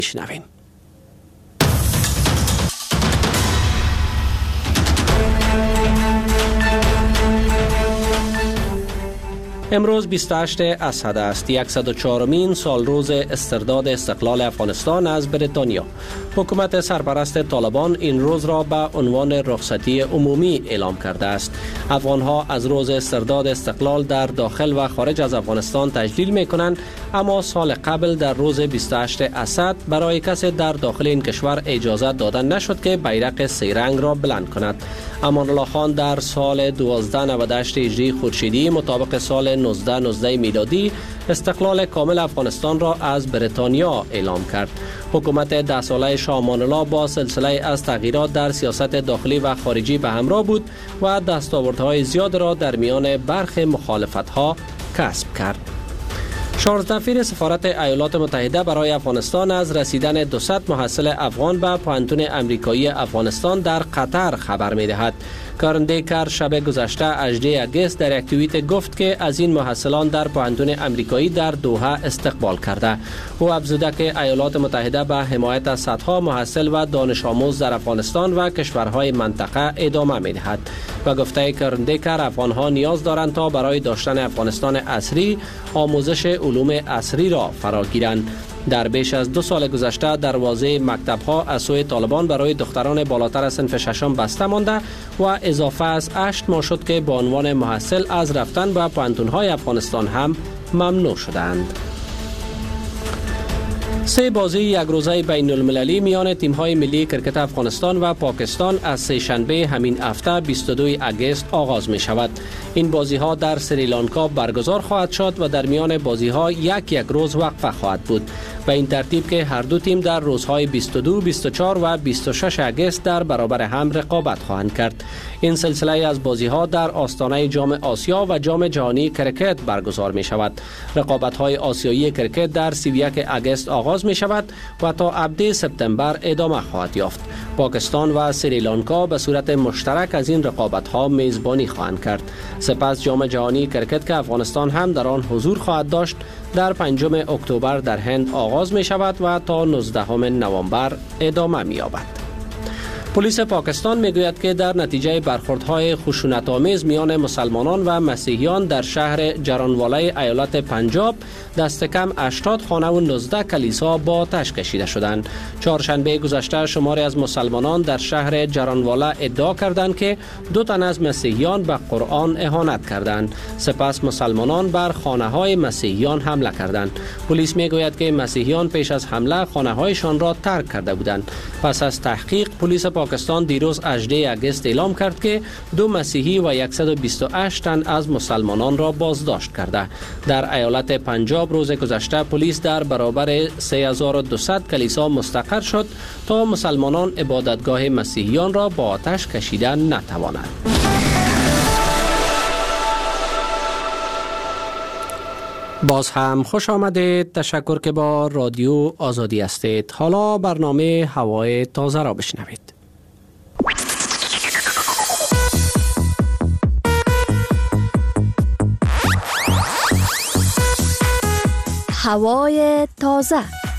شنویم. امروز 28 اسد است، 104مین سال روز استرداد استقلال افغانستان از بریتانیا. حکومت سرپرست طالبان این روز را به عنوان رخصتی عمومی اعلام کرده است. افغانها از روز استرداد استقلال در داخل و خارج از افغانستان تجلیل می کنند، اما سال قبل در روز 28 اسد برای کسی در داخل این کشور اجازه داده نشد که بیرق سه رنگ را بلند کند. امان الله خان در سال 1298 هجری خورشیدی مطابق سال 1919 میلادی استقلال کامل افغانستان را از بریتانیا اعلام کرد. حکومت 10 ساله شاه امان الله با سلسله از تغییرات در سیاست داخلی و خارجی به همراه بود و دستاوردهای زیاد را در میان برخی مخالفت‌ها کسب کرد. چارلز نفیر سفارت ایالات متحده برای افغانستان از رسیدن 200 محصل افغان به پوهنتون امریکایی افغانستان در قطر خبر می‌دهد. کارن دیکر شب گذشته 18 اگست در یک توییت گفت که از این محصلان در پوهنتون امریکایی در دوحه استقبال کرده. او افزوده که ایالات متحده به حمایت از صدها محصل و دانش آموز در افغانستان و کشورهای منطقه ادامه می‌دهد و گفته کارن دیکر افغانها نیاز دارند تا برای داشتن افغانستان عصری آموزش علوم عصری را فراگیرند. در بیش از 2 سال گذشته دروازه مکتب‌ها از سوی طالبان برای دختران بالاتر از صنف ششم بسته مانده و اضافه از 8 ماه شد که به عنوان محصل از رفتن به پوهنتون‌های افغانستان هم ممنوع شدند. 3 بازی یک روزه بین المللی میان تیم‌های ملی کرکت افغانستان و پاکستان از سه شنبه همین هفته 22 اگست آغاز می شود. این بازی‌ها در سریلانکا برگزار خواهد شد و در میان بازی‌ها یک روز وقفه خواهد بود. به این ترتیب که هر دو تیم در روزهای 22، 24 و 26 اگست در برابر هم رقابت خواهند کرد. این سلسله از بازی‌ها در آستانه جام آسیا و جام جهانی کرکت برگزار می شود. رقابت‌های آسیایی کرکت در 31 اگست آغاز می شود و تا ابد سپتامبر ادامه خواهد یافت. پاکستان و سریلانکا به صورت مشترک از این رقابت‌ها میزبانی خواهند کرد. سپس جام جهانی کرکت که افغانستان هم در آن حضور خواهد داشت در 5 اکتبر در هند آغاز می شود و تا 19 نوامبر ادامه می یابد. پلیس پاکستان میگوید که در نتیجه برخوردهای خشونت‌آمیز میان مسلمانان و مسیحیان در شهر جرانواله ایالت پنجاب دست کم 80 خانه و 19 کلیسا با آتش کشیده شدند. چهارشنبه گذشته شماری از مسلمانان در شهر جرانواله ادعا کردند که 2 تن از مسیحیان به قرآن اهانت کردند. سپس مسلمانان بر خانه‌های مسیحیان حمله کردند. پلیس میگوید که مسیحیان پیش از حمله خانه‌هایشان را ترک کرده بودند. پس از تحقیق پلیس پاکستان دیروز 18 اگست اعلام کرد که 2 مسیحی و 128 تن از مسلمانان را بازداشت کرده. در ایالت پنجاب روز گذشته پلیس در برابر 3200 کلیسا مستقر شد تا مسلمانان عبادتگاه مسیحیان را با آتش کشیدن نتوانند. باز هم خوش آمدید. تشکر که با رادیو آزادی هستید. حالا برنامه هوای تازه را بشنوید. هوای تازه.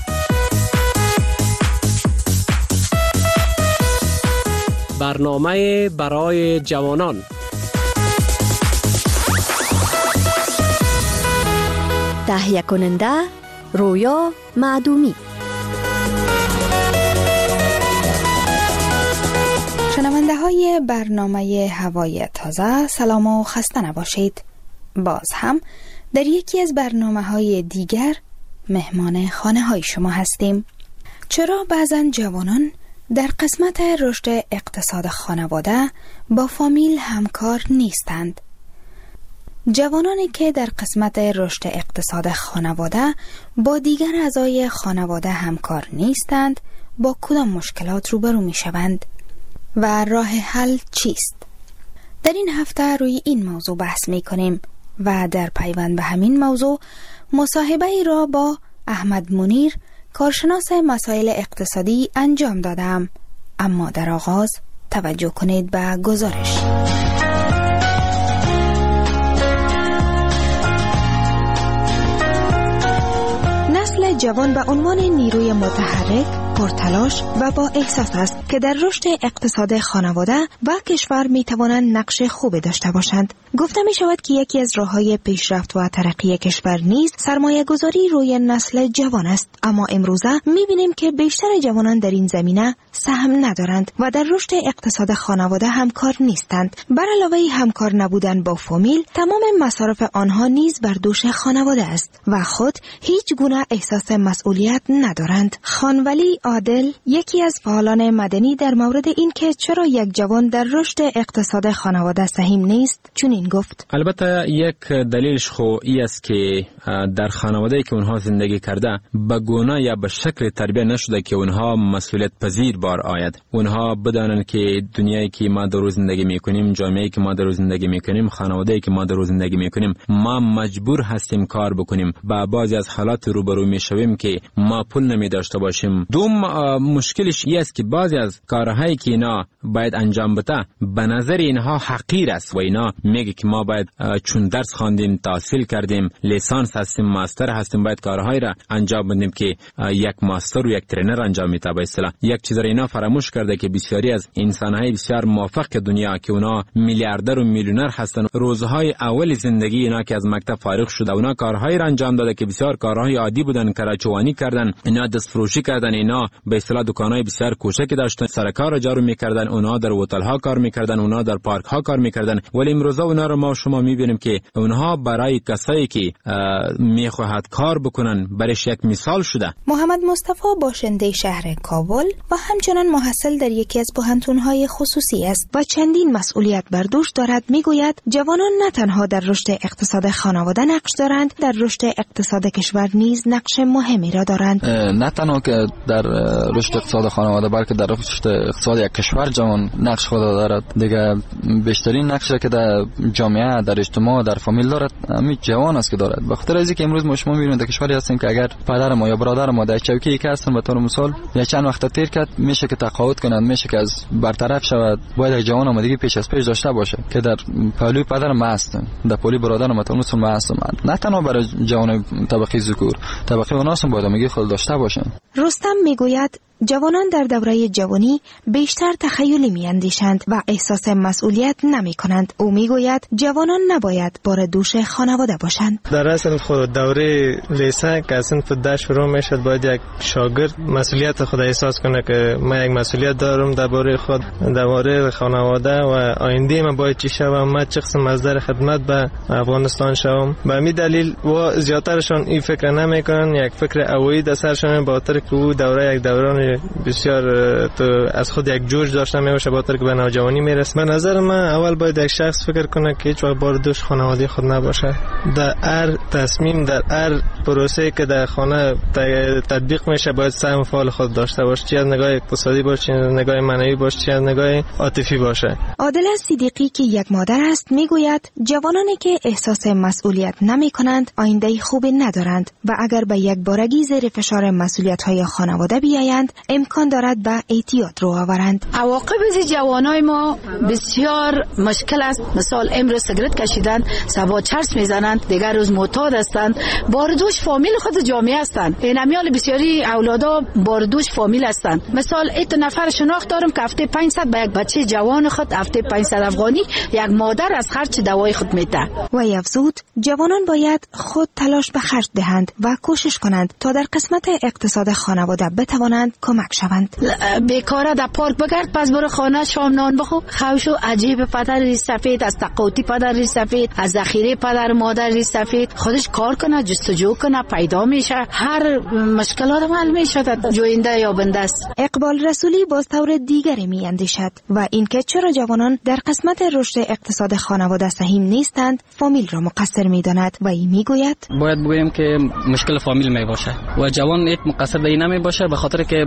برنامه برای جوانان. تهیه کننده رویا معدومی. شنونده های برنامه هوای تازه سلام و خسته نباشید. باز هم در یکی از برنامه‌های دیگر مهمان خانه‌های شما هستیم. چرا بعضن جوانان در قسمت رشد اقتصاد خانواده با فامیل همکار نیستند؟ جوانانی که در قسمت رشد اقتصاد خانواده با دیگر اعضای خانواده همکار نیستند، با کدام مشکلات روبرو می شوند و راه حل چیست؟ در این هفته روی این موضوع بحث می کنیم و در پیوند به همین موضوع مصاحبه ای را با احمد منیر، کارشناس مسائل اقتصادی انجام دادم. اما در آغاز توجه کنید به گزارش. نسل جوان به عنوان نیروی متحرک، پرتلاش و با احساس است که در رشد اقتصاد خانواده و کشور می توانند نقش خوبی داشته باشند. گفته می شود که یکی از راه‌های پیشرفت و ترقی کشور نیز سرمایه گذاری روی نسل جوان است، اما امروزه می بینیم که بیشتر جوانان در این زمینه سهم ندارند و در رشد اقتصاد خانواده همکار نیستند. بر علاوه همکار نبودن با فامیل، تمام مصارف آنها نیز بر دوش خانواده است و خود هیچ گونه احساس مسئولیت ندارند. خانولی عادل، یکی از فعالان مدنی، در مورد این که چرا یک جوان در رشد اقتصاد خانواده سهم نیست چنین گفت: البته یک دلیلش خو ای است که در خانواده‌ای که اونها زندگی کرده به گونه یا به شکل تربیت نشده که اونها مسئولیت پذیر بار آید. اونها بدانند که دنیایی که ما در زندگی میکنیم، جامعه‌ای که ما در زندگی میکنیم، خانواده‌ای که ما در زندگی میکنیم، ما مجبور هستیم کار بکنیم. با بعضی از حالات روبرو میشویم که ما پول نمی داشته باشیم. دوم مشکلش این است که بعضی از کارهایی که اینا باید انجام بده به نظر اینها حقیر است و اینا میگه که ما باید چون درس خواندیم، تحصیل کردیم، لیسانس هستیم، ماستر هستیم، باید کارهایی را انجام بدیم که یک ماستر و یک ترینر انجام میده. به اصطلاح یک چیز را اینا فراموش کرده که بسیاری از انسان‌های بسیار موفق دنیا که اونا میلیاردر و میلیونر هستن، روزهای اول زندگی اینا که از مکتب فارغ شده اونا کارهایی را انجام داده که بسیار کارهای عادی بودن، کراچوانی کردن، اینا دستفروشی کردن، اینا به اصطلاح دکانای بسیار کوچکی داشتن، سرکار را جارو میکردن، اونا در هتل‌ها کار میکردن، اونا در پارک‌ها کار میکردن. ولی امروزه اونا رو ما شما میبینیم که اونها برای کسایی که میخواهد کار بکنن برایش یک مثال شده. محمد مصطفی باشنده شهر کابل و همچنان محصل در یکی از پوهنتون‌های خصوصی است و چندین مسئولیت بر دوش دارد. میگوید جوانان نه تنها در رشد اقتصاد خانواده نقش دارند، در رشد اقتصاد کشور نیز نقش مهمی را دارند. نه تنها که در رشد اقتصاد خانواده بلکه در رشد اقتصاد یک کشور جوان نقش خود دارد. دیگه بیشترین نقشی که در جامعه، در اجتماع، در فامیل دارد همین جوان است که دارد. به خاطر اینکه امروز ما شما می‌بینید در کشوری هستیم که اگر پدر ما یا برادر ما در چوکی که هستن به طور مثال یا چند وقت تیر کرد میشه که تقاعد کنند، میشه که از برطرف شود، باید یک جوان آمادگی پیش از پیش داشته باشه که در پهلوی پدر ما هستن، در پهلوی برادر ما مثلا ما هستن. نه تنها برای جوان طبقه ذکور، طبقه اوناس هم باید آمادگی خود داشته باشن. رستم میگوید جوانان در دوره جوانی بیشتر تخیلی میاندیشند و احساس مسئولیت نمی کنند. او میگوید جوانان نباید بار دوش خانواده باشند. در اصل خود دوره لیسه که اصلا فده شروع میشد باید یک شاگرد مسئولیت خود احساس کنه که من یک مسئولیت دارم درباره خود، درباره خانواده و آینده من باید چی شوم، من چه قسم مصدر خدمت به افغانستان شوم. به همین دلیل و زیادترشان این فکر نمیکنن، یک فکر اولی در سرشان با خاطر که او دوره یک دوران بسیار تو از خود یک جوش داشته میشه با خاطر که به نوجوانی میرسه. به نظر من اول باید یک شخص فکر کنه که هیچ وقت بار دوش خانواده خود نباشه. در هر تصمیم، در هر پروسه که در خانه تطبیق میشه باید سهم فعال خود داشته باشه، چه از نگاه اقتصادی باشه، چه از نگاه معنوی باشه، چه از نگاه عاطفی باشه. عادل صدیقی که یک مادر است میگوید جوانانی که احساس مسئولیت نمی کنند آینده خوبی ندارند و اگر به یک بارگی زیر فشار مسئولیت‌های خانواده بیایند امکان دارد به اعتیاد رو آورند. عواقب از جوانای ما بسیار مشکل است. مثال امروز سیگارت کشیدن، صبح چرس میزنند، دیگر روز معتاد هستند، باردوش فامیل خود جامعه هستند. این امیال بسیاری اولادا باردوش فامیل هستند. مثال ایت نفر شناخت دارم که هفته 500 به یک بچه جوان خود، هفته 500 افغانی یک مادر از خرج دوای خود میده. و افزود جوانان باید خود تلاش به خرج دهند و کوشش کنند تا در قسمت اقتصاد خانواده بتوانند کمک شوند. بیکاره در پارک بگرد، پس برو خانه شام نان بخو. خوشو عجیب پدر ریش سفید، از تقاطی پدر ریش سفید، از ذخیره پدر مادر ریش سفید، خودش کار کنه، جستجو کنه، پیدا میشه، هر مشکلات حل میشه، جوینده یا بنده است. اقبال رسولی باز طور دیگری می اندیشد و اینکه چرا جوانان در قسمت رشد اقتصاد خانواده سهم نیستند فامیل را مقصر میداند و این میگوید باید بگویم که مشکل فامیل می باشه و جوان ایت مقصر به این نمی باشه، به خاطر که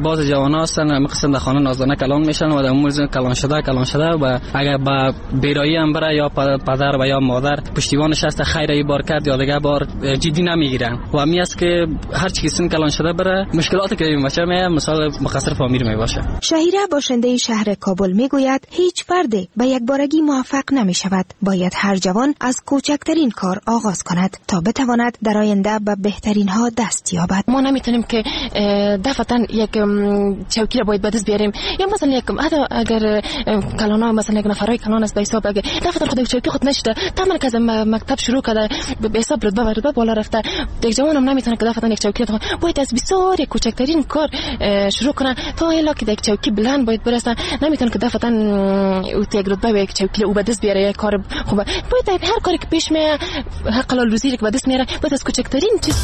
باز جوانان هستن مخصوصا در خانه نازدانه کلان میشن و در موزه کلان شده و اگر با بیرایی هم بره یا پدر و یا مادر پشتیبانش هست خیر ای بار کرد یا دیگه بار جدی نمیگیرن و همین است که هر چی سن کلان شده بره مشکلاتی که بچه مثال مقصر فامیل می باشه. شهیره باشنده شهر کابل میگوید هیچ فرد به یک بارگی موفق نمی شود. باید هر جوان از کوچکترین کار آغاز کند تا بتواند در آینده به بهترین ها دست یابد. ما نمیتونیم که دفعتا یک چوکی را باید به دست بیاریم یا مثلا یک اگر کلانا مثلا یک نفرای کلان است به حساب اگر دفعتا خود چوکی خود نشده تمام که از مکتب شروع کرده به حساب رتبه بالا رفته یک جوان هم نمیتونه که دفعتا یک چوکی باید از بسیار کوچکترین کار شروع کنه تا الا که یک چوکی بلند باید برسه. نمیتونه که دفعتا یک رتبه به یک چوکی او به دست بیاره یک کار خوبه. باید هر کاری که پیش میاد حق حلال روزی که به دست میاره باید از کوچکترین چیز.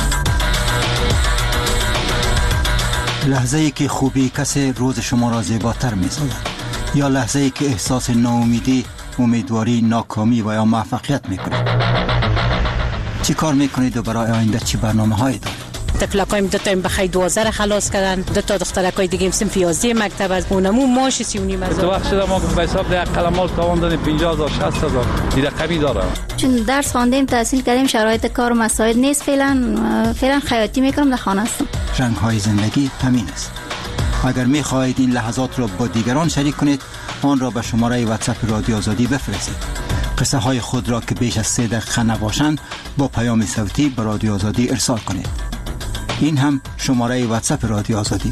لحظه‌ای که خوبی کسی روز شما را زیباتر می‌سازد یا لحظه‌ای که احساس ناامیدی، امیدواری، ناکامی و یا موفقیت می‌کنید. چی کار می‌کنید و برای آینده چی برنامه‌هایی دارید؟ تفلقایم دو تا بخیر 12 خلاص کردن، دو تا دخترکای دیگه صنف 11 مکتب از اونمو ماش 39 هزار. تو وقت شده ما به حساب ده قلمال تاوان دادیم 50000 60000 دیگه کمی داره. چون درس خواندیم تحصیل کردیم شرایط کار و مساعد نیست فعلا خیاطی میکنم در خانه هستم. رنگ‌های زندگی همین است. اگر می‌خواهید این لحظات را با دیگران شریک کنید آن را به شماره واتساپ رادیو آزادی بفرستید. قصه های خود را که بیش از 3 دقیقه نباشند با پیام صوتی به رادیو آزادی ارسال کنید. این هم شماره واتساپ رادیو آزادی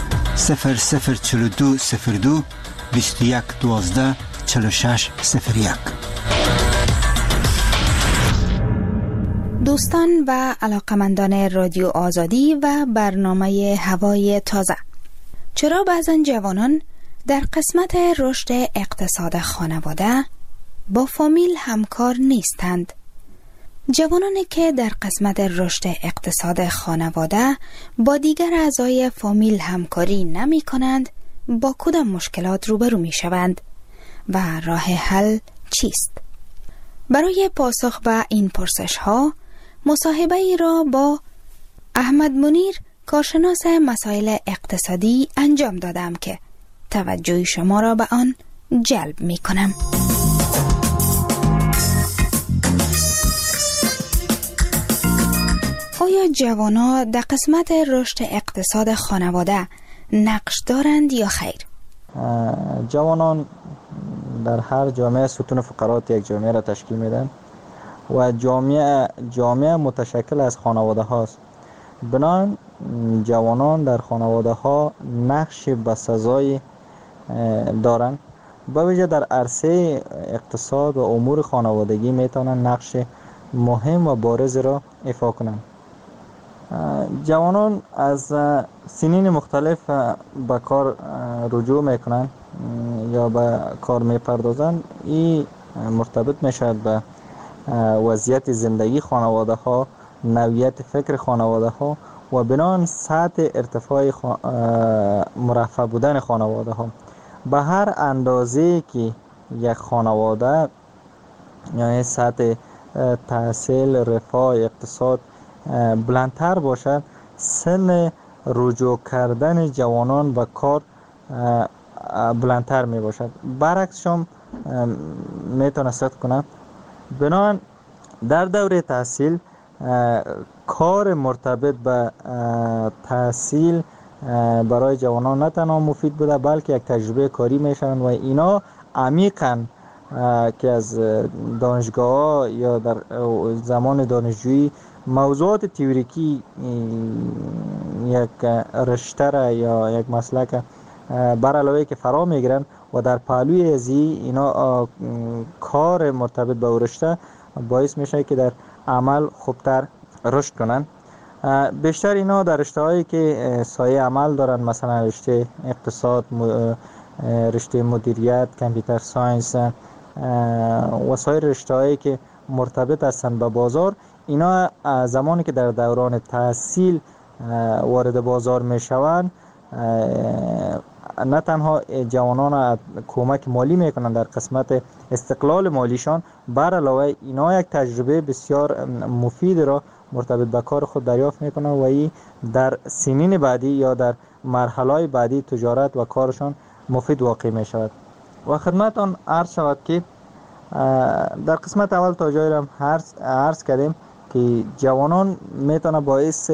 004202 21 12 46 01. دوستان و علاقمندان رادیو آزادی و برنامه هوای تازه، چرا بعضن جوانان در قسمت رشد اقتصاد خانواده با فامیل همکار نیستند؟ جوانانی که در قسمت رشد اقتصاد خانواده با دیگر اعضای فامیل همکاری نمی کنند با کدام مشکلات روبرو می شوند و راه حل چیست؟ برای پاسخ به این پرسش ها مصاحبه ای را با احمد منیر کارشناس مسائل اقتصادی انجام دادم که توجه شما را به آن جلب می کنم. آیا جوانان در قسمت رشد اقتصاد خانواده نقش دارند یا خیر؟ جوانان در هر جامعه ستون فقرات یک جامعه را تشکیل میدن و جامعه متشکل از خانواده هاست. بنابراین جوانان در خانواده ها نقش بسزایی دارند. به ویژه در عرصه اقتصاد و امور خانوادگی میتونن نقش مهم و بارز را ایفا کنند. جوانان از سنین مختلف به کار رجوع میکنن یا به کار میپردازن. این مرتبط میشد به وضعیت زندگی خانواده ها، نوعیت فکر خانواده ها و بنان سطح ارتفاع مرفه بودن خانواده ها. به هر اندازه که یک خانواده یعنی سطح تحصیل، رفاه، اقتصاد بلندتر باشد، سن رجوع کردن جوانان به کار بلندتر می باشد. برعکسش هم میتونه صدق کنم. بنابراین در دوره تحصیل کار مرتبط به تحصیل برای جوانان نه تنها مفید بوده بلکه یک تجربه کاری میشن و اینا عمیقاً که از دانشگاه یا در زمان دانشجویی موضوعات تئوریکی یک رشته یا یک مسلک بر علاوه که فرا میگیرن و در پهلوی از اینا کار مرتبط به رشته باعث میشه که در عمل خوبتر رشد کنن. بیشتر اینا در رشته هایی که سایه عمل دارن، مثلا رشته اقتصاد، رشته مدیریت، کامپیوتر ساینس و سایر رشته هایی که مرتبط هستن به بازار، اینا زمانی که در دوران تحصیل وارد بازار می شوند نه تنها جوانان کمک مالی میکنن در قسمت استقلال مالیشان، بر علاوه اینا یک تجربه بسیار مفید را مرتبط به کار خود دریافت میکنن و این در سنین بعدی یا در مرحله بعدی تجارت و کارشان مفید واقع می شود. و خدمتان عرض شود که در قسمت اول تا جایی را عرض کردیم که جوانان میتونه باعث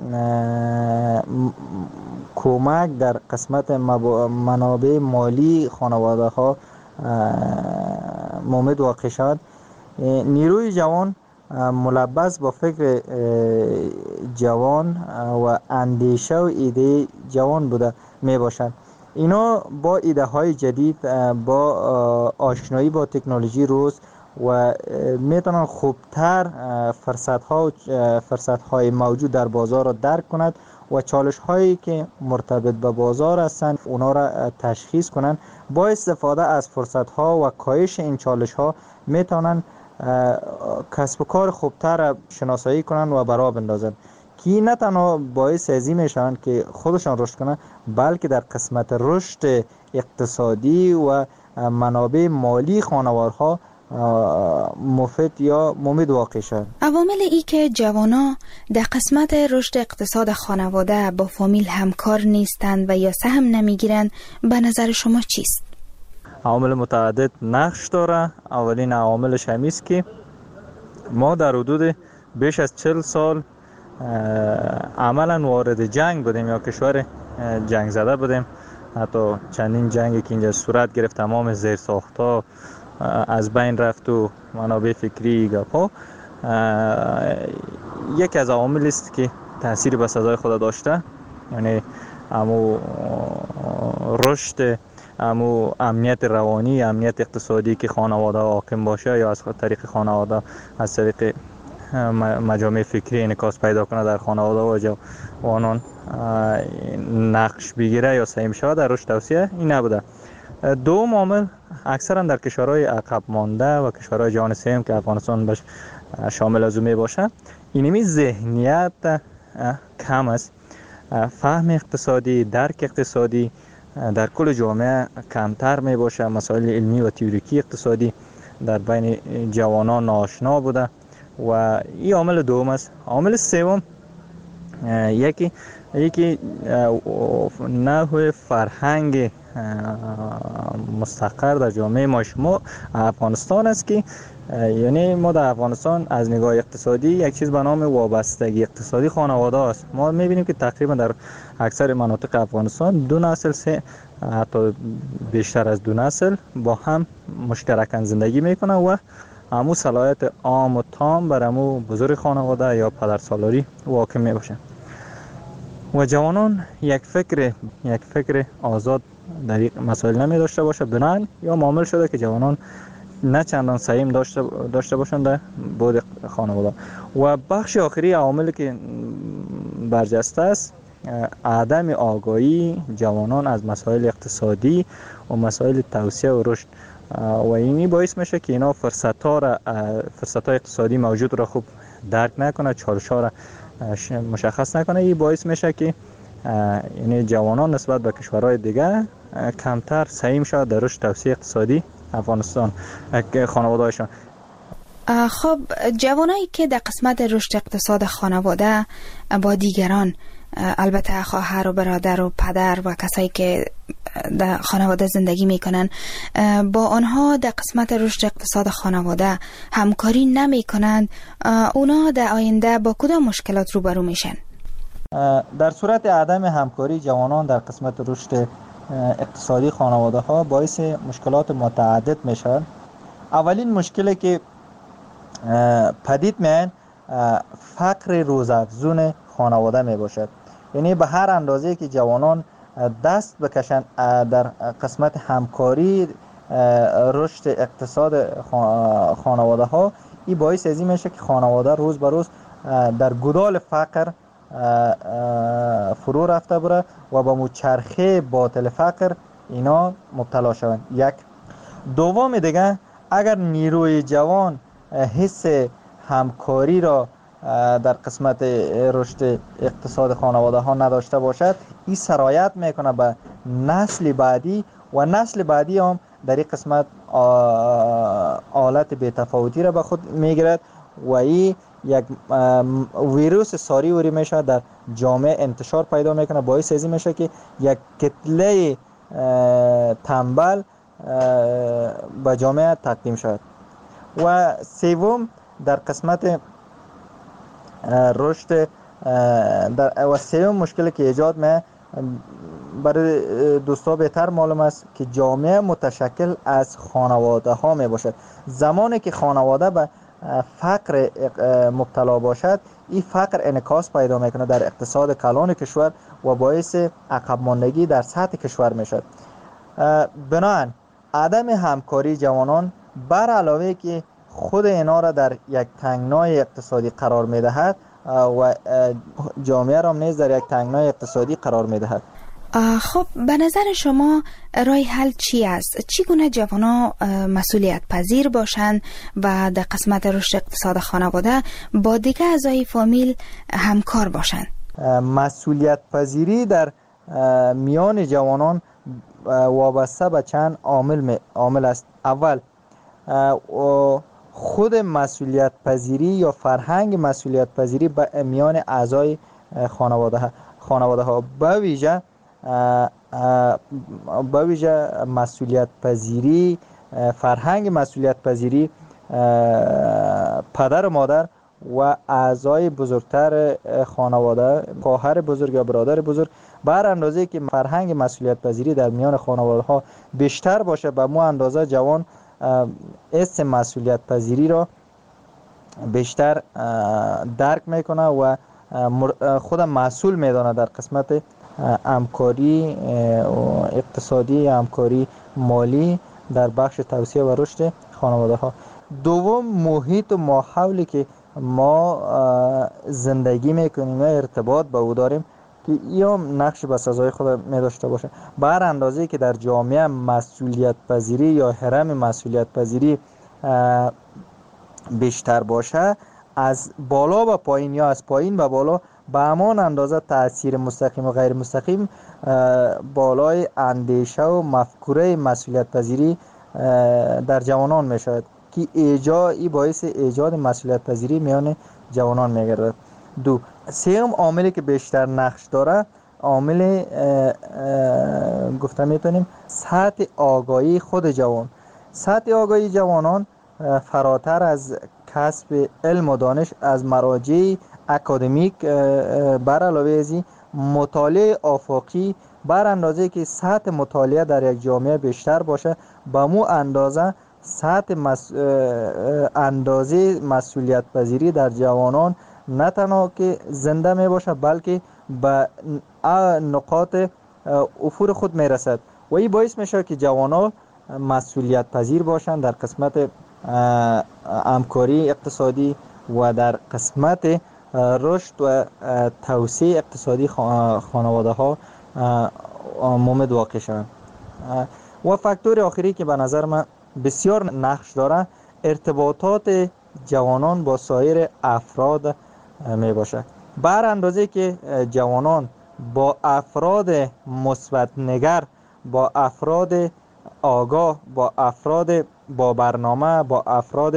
کمک در قسمت منابع مالی خانواده ها مفید واقع شود. نیروی جوان ملبس با فکر جوان و اندیشه و ایده جوان بوده می باشند. اینا با ایده های جدید، با آشنایی با تکنولوژی روز و میتونن خوبتر فرصت های موجود در بازار را درک کند و چالش هایی که مرتبط به بازار هستند اونا را تشخیص کنند. با استفاده از فرصت ها و کاهش این چالش ها میتونن کسب و کار خوبتر را شناسایی کنند و برآ بندازند که نه تنها باعث ازی میشن که خودشان رشد کنند بلکه در قسمت رشد اقتصادی و منابع مالی خانوارها مفید یا مفید واقع شد. عوامل ای که جوانا در قسمت رشد اقتصاد خانواده با فامیل همکار نیستند و یا سهم نمیگیرند به نظر شما چیست؟ عوامل متعدد نقش داره. اولین عواملش همیست که ما در حدود بیش از 40 سال عملا وارد جنگ بودیم یا کشور جنگ زده بودیم. حتی چندین جنگی که اینجا صورت گرفت تمام زیرساخت‌ها از بین رفت و منابع فکری گپا. یکی از عوامل است که تأثیری به سزای خود داشته، یعنی امو رشد، امو امنیت روانی، امنیت اقتصادی که خانواده حاکم باشه یا از طریق خانواده از طریق مجامع فکری انعکاس پیدا کنه در خانواده و جوانان نقش بگیره یا سهم شود در رشد توسعه، این نبوده. دوم عامل اکثرا در کشورهای عقب مانده و کشورهای جهان سوم که افغانستان بهش شامل از می باشه، اینمی ذهنیت کم است. فهم اقتصادی، درک اقتصادی در کل جامعه کمتر می باشه. مسائل علمی و تئوریکی اقتصادی در بین جوانان ناآشنا بوده و این عامل دوم است. عامل سوم یکی نحو فرهنگ مستقر در جامعه ما شما افغانستان است که یعنی ما در افغانستان از نگاه اقتصادی یک چیز به نام وابستگی اقتصادی خانواده است. ما میبینیم که تقریبا در اکثر مناطق افغانستان دو نسل، سه حتی بیشتر از دو نسل با هم مشترکاً زندگی میکنن و همو صلاحیت عام و تام بر همو بزرگ خانواده یا پدرسالاری واقع می باشه و جوانان یک فکر آزاد در این مسائل نمی داشته باشه. بنابراین یا معامل شده که جوانان نه چندان سهم داشته باشند در بود خانواده. و بخش آخری عواملی که برجسته است عدم آگاهی جوانان از مسائل اقتصادی و مسائل توسعه و رشد و اینی باعث میشه که اینا فرصت‌های اقتصادی موجود را خوب درک نکنه، چالش‌ها را مشخص نکنه. این باعث میشه که یعنی جوانان نسبت به کشورهای دیگه کمتر سهم شود در رشد توسعه اقتصادی افغانستان خانواده‌هایشان. خب جوانایی که در قسمت رشد اقتصاد خانواده با دیگران، البته خواهر و برادر و پدر و کسایی که در خانواده زندگی میکنن، با آنها در قسمت رشد اقتصاد خانواده همکاری نمی کنند، اونا در آینده با کدام مشکلات روبرو میشن؟ در صورت عدم همکاری جوانان در قسمت رشد اقتصادی خانواده ها باعث مشکلات متعدد میشن. اولین مشکلی که پدید میاد فقر روزافزون خانواده می باشد. یعنی به هر اندازه که جوانان دست بکشند در قسمت همکاری رشد اقتصاد خانواده ها، این باعث ازی میشه که خانواده روز به روز در گدال فقر فرو رفته بره و با چرخه باطل فقر اینا مبتلا شوند. یک. دوم دیگه، اگر نیروی جوان حس همکاری را در قسمت رشد اقتصاد خانواده ها نداشته باشد، این سرایت میکنه به نسل بعدی و نسل بعدی هم در این قسمت حالت بی‌تفاوتی را به خود میگیرد و این یک ویروس ساری میشه در جامعه انتشار پیدا میکنه، باعث ازی میشه که یک کتله تنبل به جامعه تقدیم شود. و سوم در قسمت رشد و سوم مشکلی که ایجاد می برای دوستا بهتر معلوم است که جامعه متشکل از خانواده ها می باشد. زمانی که خانواده به فقر مبتلا باشد، این فقر انعکاس پیدا میکنه در اقتصاد کلان کشور و باعث عقب ماندگی در سطح کشور میشد. بنابراین عدم همکاری جوانان بر علاوه که خود اینا را در یک تنگنای اقتصادی قرار میدهد و جامعه را نیز در یک تنگنای اقتصادی قرار میدهد. خب به نظر شما راه حل چی است؟ چگونه جوانان مسئولیت پذیر باشند و در قسمت رشد اقتصاد خانواده با دیگر اعضای فامیل همکار باشند؟ مسئولیت پذیری در میان جوانان وابسته به چند عامل است. اول خود مسئولیت پذیری یا فرهنگ مسئولیت پذیری به میان اعضای خانواده ها به ویژه مسئولیت پذیری، فرهنگ مسئولیت پذیری پدر و مادر و اعضای بزرگتر خانواده، خواهر بزرگ یا برادر بزرگ، بر اندازه که فرهنگ مسئولیت پذیری در میان خانواده ها بیشتر باشه، به مو اندازه جوان اسم مسئولیت پذیری را بیشتر درک میکنه و خودم مسئول میدانه در قسمت همکاری اقتصادی، همکاری مالی در بخش توسعه و رشد خانواده ها. دوم محیط و ماحولی که ما زندگی میکنیم و ارتباط با او داریم که یا نقش به سزای خود می داشته باشه. بر اندازه‌ای که در جامعه مسئولیت پذیری یا هرم مسئولیت پذیری بیشتر باشه، از بالا به پایین یا از پایین به بالا به همان اندازه تأثیر مستقیم و غیر مستقیم بالای اندیشه و مفکوره مسئولیت پذیری در جوانان می شود که ای باعث ایجاد مسئولیت پذیری میان جوانان می گردد. سوم عاملی که بیشتر نقش داره، عامل گفته میتونیم سطح آگاهی خود جوان. سطح آگاهی جوانان فراتر از کسب علم و دانش از مراجع اکادمیک بر علاوه ازی مطالعه آفاقی، بر اندازه که سطح مطالعه در یک جامعه بیشتر باشه، به مو اندازه سطح اندازه مسئولیت پذیری در جوانان نه تنها که زنده می باشه بلکه به نقاط افور خود می رسد و این باعث میشه که جوانان مسئولیت پذیر باشند در قسمت همکاری اقتصادی و در قسمت رشد و توسعه اقتصادی خانواده ها مومد واقع شوند. و فاکتور آخری که به نظر من بسیار نقش داره، ارتباطات جوانان با سایر افراد می باشه. بر اندازه که جوانان با افراد مثبت نگر، با افراد آگاه، با افراد با برنامه، با افراد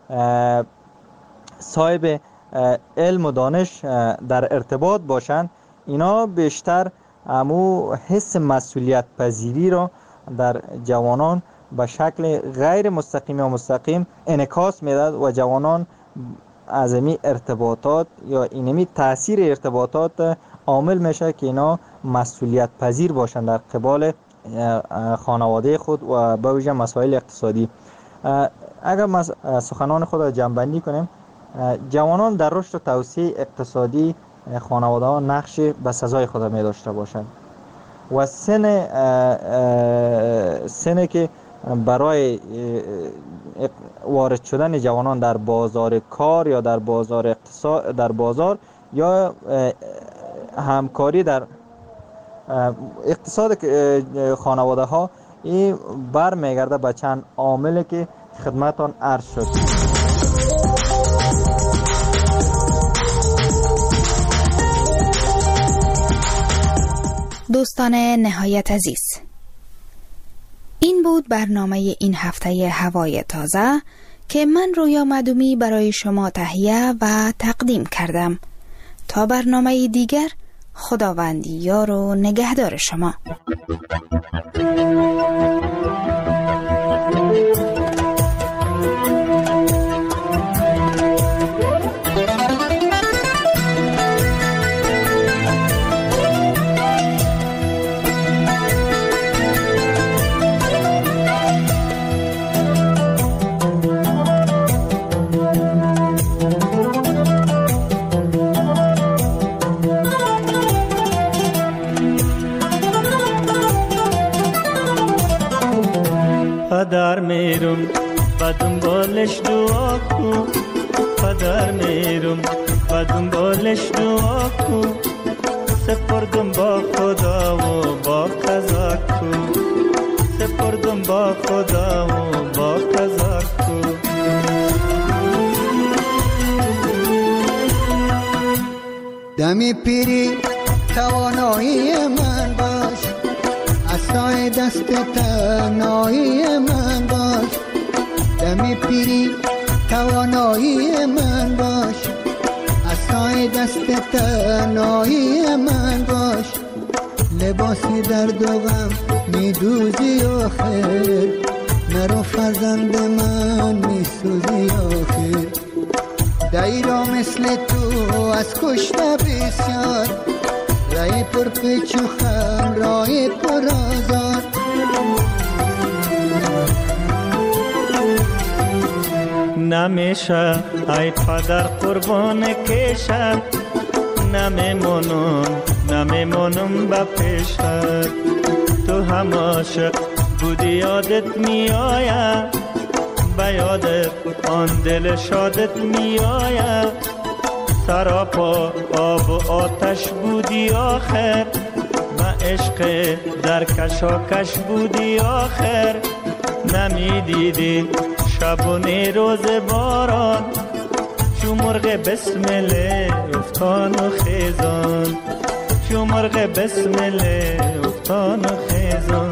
صاحب علم و دانش در ارتباط باشند، اینا بیشتر امو حس مسئولیت پذیری را در جوانان به شکل غیر مستقیم یا مستقیم انعکاس میداد و جوانان از این ارتباطات یا اینمی تاثیر ارتباطات عامل میشه که اینا مسئولیت پذیر باشند در قبال خانواده خود و به ویژه مسائل اقتصادی. اگر ما سخنان خود را جمع‌بندی کنیم، جوانان در رشد و توسعه اقتصادی خانواده ها نقش به سزای خود می داشته باشند و سن که برای وارد شدن جوانان در بازار کار یا در بازار اقتصاد، در بازار یا همکاری در اقتصاد خانواده ها، این بر میگرده به چند عاملی که خدمتان عرض شد. دوستان نهایت عزیز، این بود برنامه این هفته هوای تازه که من رویا معدومی برای شما تهیه و تقدیم کردم. تا برنامه دیگر، خداوندی یار و نگهدار شما. پدر میرم و دنبالش دعا کن، پدر میرم و دنبالش دعا کن، سپردم با خدا و با قضا کن، سپردم با خدا و با قضا کن. دمی پیری توانایی من باش، عصای دست تنهایی من باش. دمی پیری توانایی من باش، عصای دست تنهایی من باش. لباسی درد و غم میدوزی آخر، مرا فرزند من میسوزی آخر. دایرا مثل تو از کشته بسیار، رای پر پیچ و خم رای پر آزار. نمیشه ای پدر قربان کشم، نمیمونم با پیشت. تو هم عاشق بودی یادت میآید، به یادت آن دل شادت میآید. سراپا آب و آتش بودی آخر، و عشق در کشاکش بودی آخر. نمیدیدی شب و روز باران، چو مرغ بسمله افتان و خیزان، چو مرغ بسمله افتان و خیزان.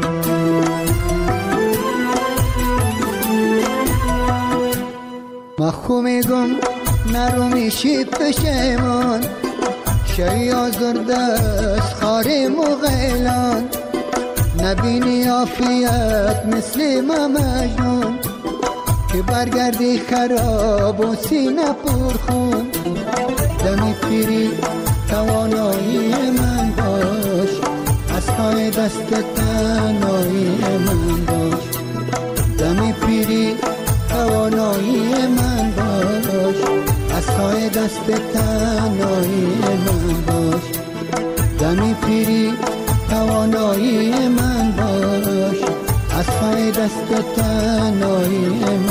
مخو میگم نرو میشی پشیمان، شوی آزرده از خاری مغیلان. نبینی عافیت مثل ما مجنون، که برگردی خراب و سینه پرخون. دمی پیری توانایی من باش، عصای دست تنهایی من باش. دمی پیری توانایی من باش، عصای دست تنهایی من باش. دمی پیری توانایی من باش، عصای دست تنهایی من باش.